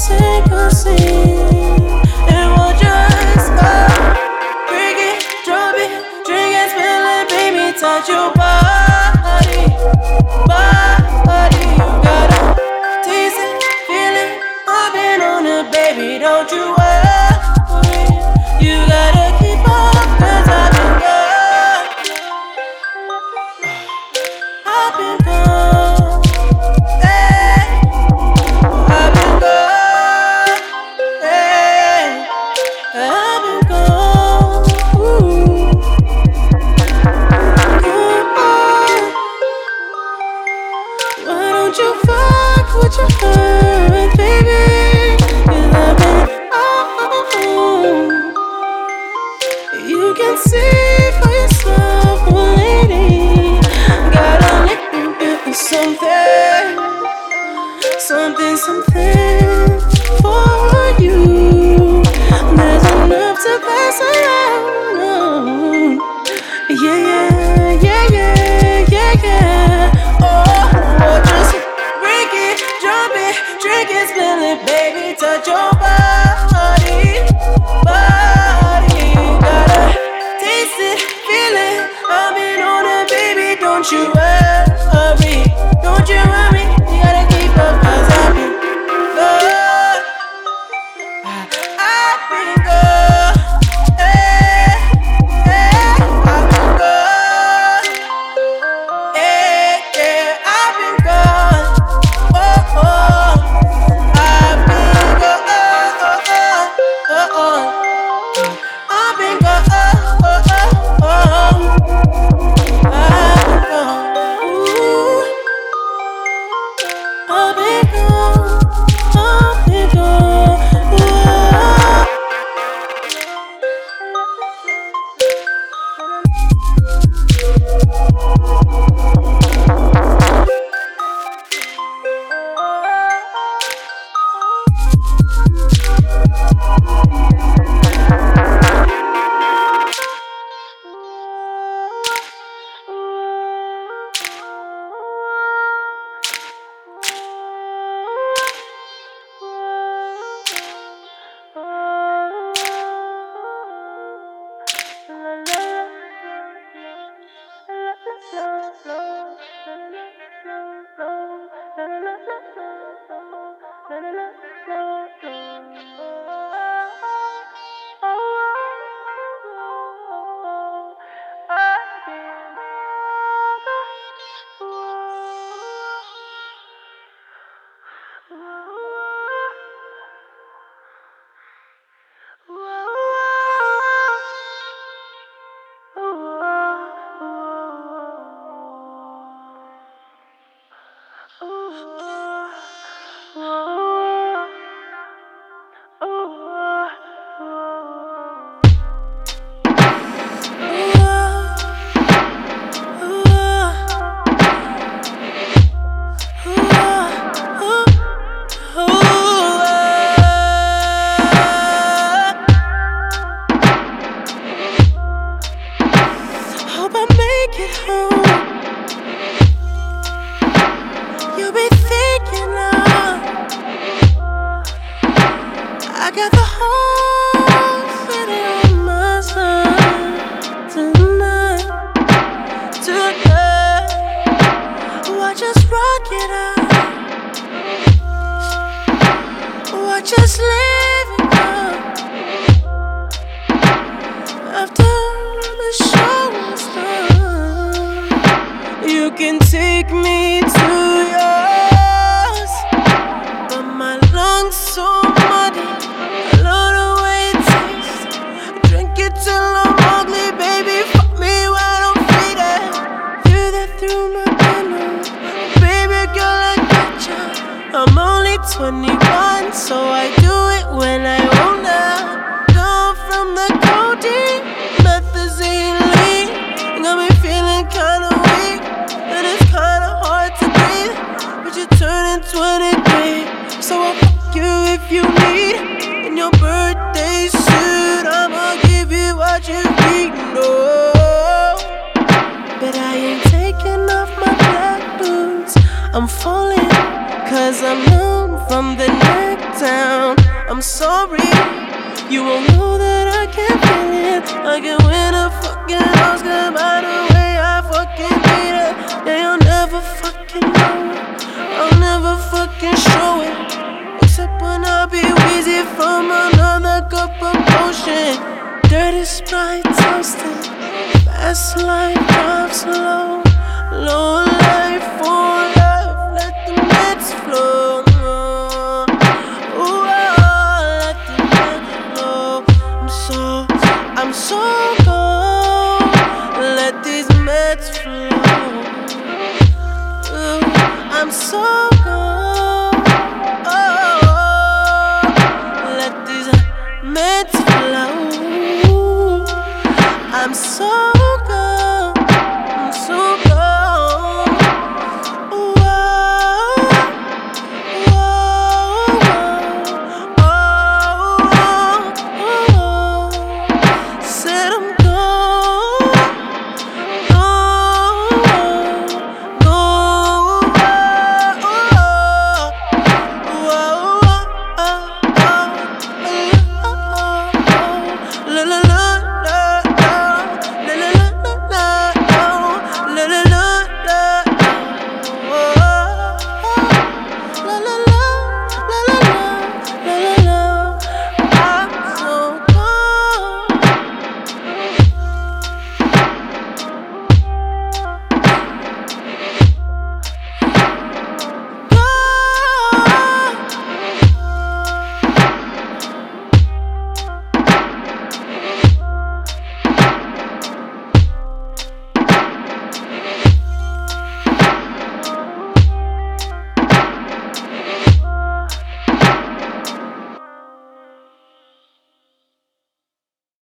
sink or swim. And we'll just break it, drop it, drink and spill it, baby, touch your body, body. You gotta taste it, feel it, I've been on it, baby, don't you worry. You gotta keep up, 'cause I've been good, I've been good, hey, I've been good, hey, I've been good, ooh. Why don't you fuck with your heart, baby? 'Cause I've been you can see for yourself, oh lady. Gotta let you do something, something for you. There's enough to pass around. Yeah. Oh, just break it, drop it, drink it, spill it, baby, touch your body, body. You gotta taste it, feel it, I've been on it, baby, don't you worry, don't you worry. You gotta keep up, 'cause I've been good, I've been good, hey, I've been good, yeah, I've been good, I've been good, I've been good, ooh, I've been good, hope I make it home. You'll be thinking of, I got the whole city on my side tonight. Watch us rock it out, watch us live it up. After the show is done, you can take me to yours, but my lungs so muddy, I love the way it tastes. Drink it till I'm ugly, baby, fuck me while I'm faded. Feel that through my dinner, baby girl, I gotcha. I'm only 21, so I do it when I wanna. Gone from the codeine, methazine lean, got me feeling kinda weak, and it's kinda hard to breathe. But you're turning 23, so I'll fuck you if you need. In your birthday suit, I'ma give you what you need. No, but I ain't taking off my black boots. I'm falling, 'cause I'm numb from the neck down. I'm sorry, you won't know that I can't feel it. I can win a fucking Oscar by the way I fucking beat it. Yeah, you'll never fucking know it. I'll never fucking show it. Except when I be wheezy from another cup of potion. Dirty Sprite toasted, fast life drives slow, low life for